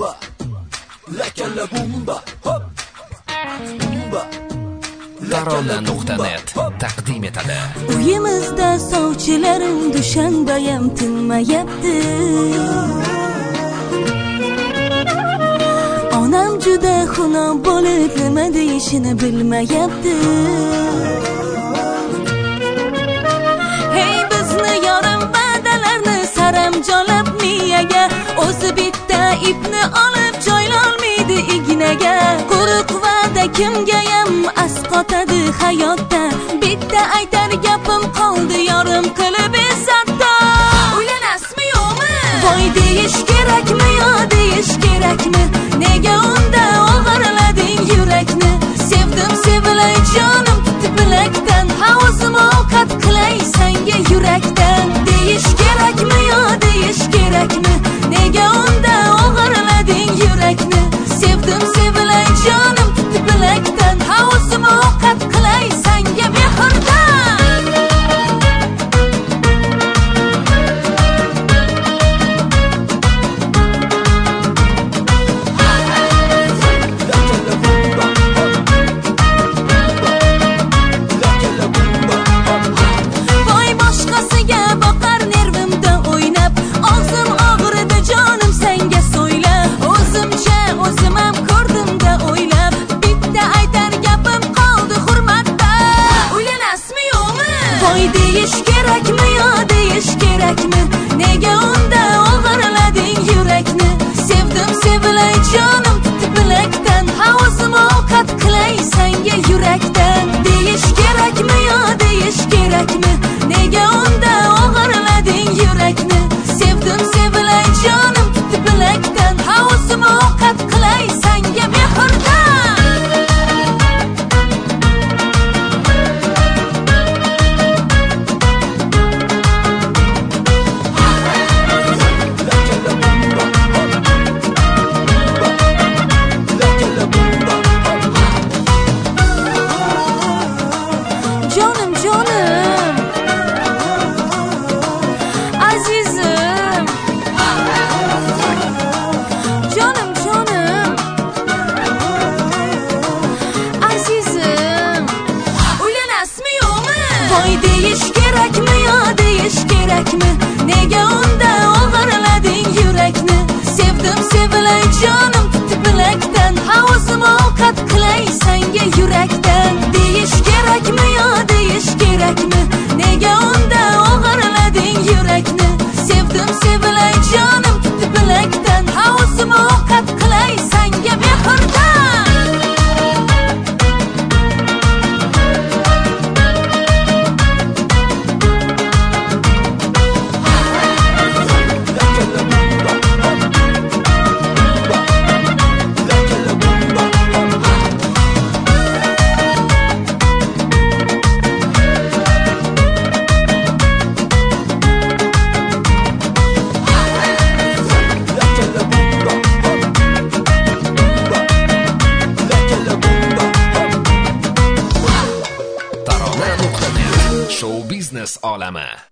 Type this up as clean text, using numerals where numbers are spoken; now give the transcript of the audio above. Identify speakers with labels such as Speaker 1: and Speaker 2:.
Speaker 1: bumba, lakalla bumba, hop, bumba.
Speaker 2: Tarona.net taqdim etadi.
Speaker 3: Uyimizda sovchilarim dushanbayam tinmayapti. Onam juda xunob bo'lib nima deyishini bilmayapti. Hey bizni yorim badalarni saramjolab miyaga, o'zi bitta ipni olib joylolmaydi ignaga. Quruq va'da kimgayam asqotadi hayotda. Bitta aytar gapim qoldi yorim qilib esatda. Uylanasmi yo'qmi? Voy deyish kerakmi yo deyish kerakmi? Nega unda o'g'irlading yurakni? Sevdim sevilay jonim tiplakdan, havzim ovqat qilay senga yurakdan. Deyish kerakmi yo deyish kerakmi? Nega unda o'g'irlading yurakni? Sevdim sevilay jonim tiplakdan, havzim ovqat qilay senga mehrdan. Deyish kerakmi yo deyish kerakmi? Nega unda o'g'irlading yurakni? Sevdim sevilay jonim tiplakdan, havzim ovqat qilay senga yurakdan. Deyish kerakmi yo deyish kerakmi? Nega unda o'g'irlading yurakni? Sevdim sevilay jonim tiplakdan, havzim ovqat qilay senga mehrdan. Deyish kerakmi yo deyish kerakmi? Nega unda o'g'irlading yurakni? Sevdim sevilay jonim tiplakdan, havzim ovqat qilay senga yurakdan. Deyish kerakmi yo deyish kerakmi? Nega unda o'g'irlading yurakni? Sevdim sevilay jonim tiplakdan, havzim ovqat qilay senga mehrdan.
Speaker 2: Show biznes olami.